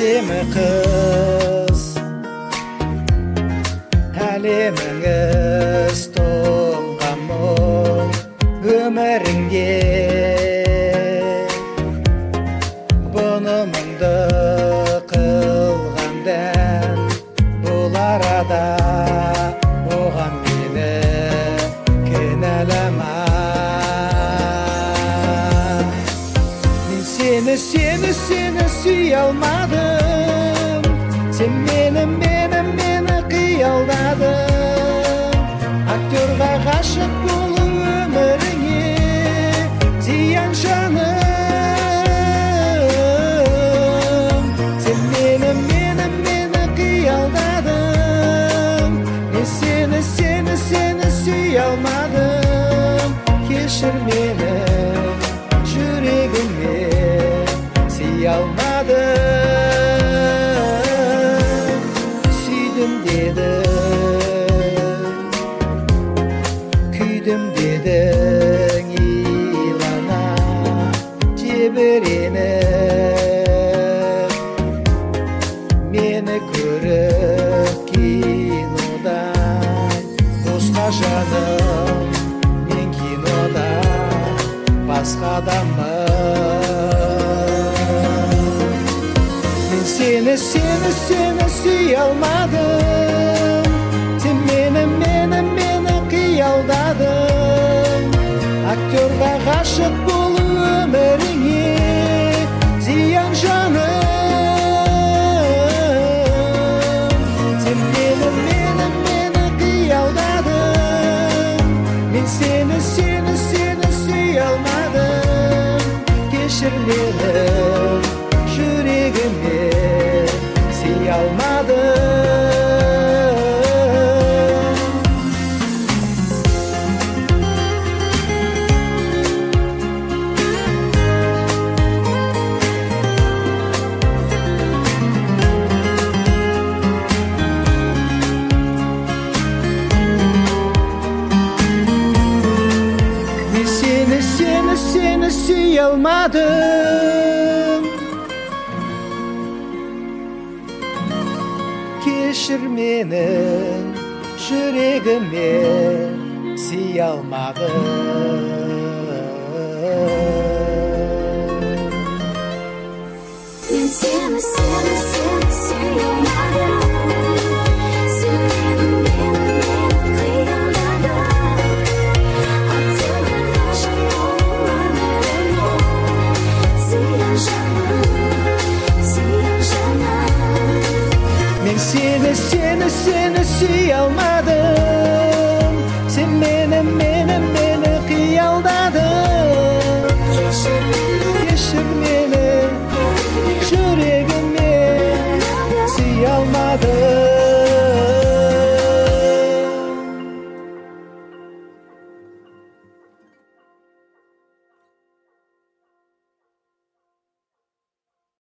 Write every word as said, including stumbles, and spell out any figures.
Әдемі қыз, әлеміңіз тоңған мұң өміріңде. Бұны мұңды қылғандан бұл арада оған мені кінәлама. Мен сені, сені, сені сүй алмадым. Сен мені, мені, мені қиялдадың. Актерға ғашық болу өміріңе зиян жаным. Сен мені, мені, мені қиялдадың. Мен сені, сені, сені сүй алмадым. Кешір мені, жүрегіме сүй алмадым. Сүйдім дедің, күйдім дедің, илана тебіреніп. Мені көріп кинодан босқа жаным, мен кинода басқа адаммын. Мен сені, сені, сені сүй алмадым. Сен мені, мені, мені қиялдадың. Актерға ғашық болу өміріңе зиян жаным. Сен мені, мені, мені қиялдадың. Мен сені, сені, сені сүй алмадым. Кешір мені, жүрегіме сүй алмадым. Мен сені, сені, сені сүй алмадым. Кешір менің жүрегіме сүй алмадым. Мен сені, сені, сені сүй алмадым. Сен мені, мені, мені қиялдадың. Актерға ғашық болу өміріңе зиян жаным, зиян жаным. Мен сені, сені, сені сүй алмадым. Сен мені, мені, мені қиялдадың. Кешір мені, жүрегіме сүй алмадым.